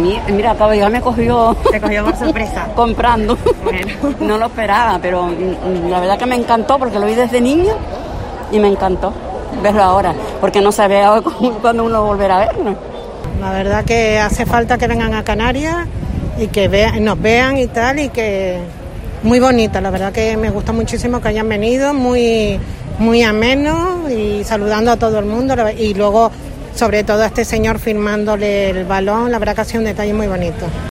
mí, mira, todavía me cogió... Te cogió por sorpresa. Comprando. Bueno. No lo esperaba, pero la verdad que me encantó porque lo vi desde niño y me encantó verlo ahora, porque no sabía cuándo uno volverá a verlo. La verdad que hace falta que vengan a Canarias y que nos vean y tal, y que muy bonita, la verdad que me gusta muchísimo que hayan venido, muy ameno y saludando a todo el mundo, y luego sobre todo a este señor firmándole el balón, la verdad que ha sido un detalle muy bonito.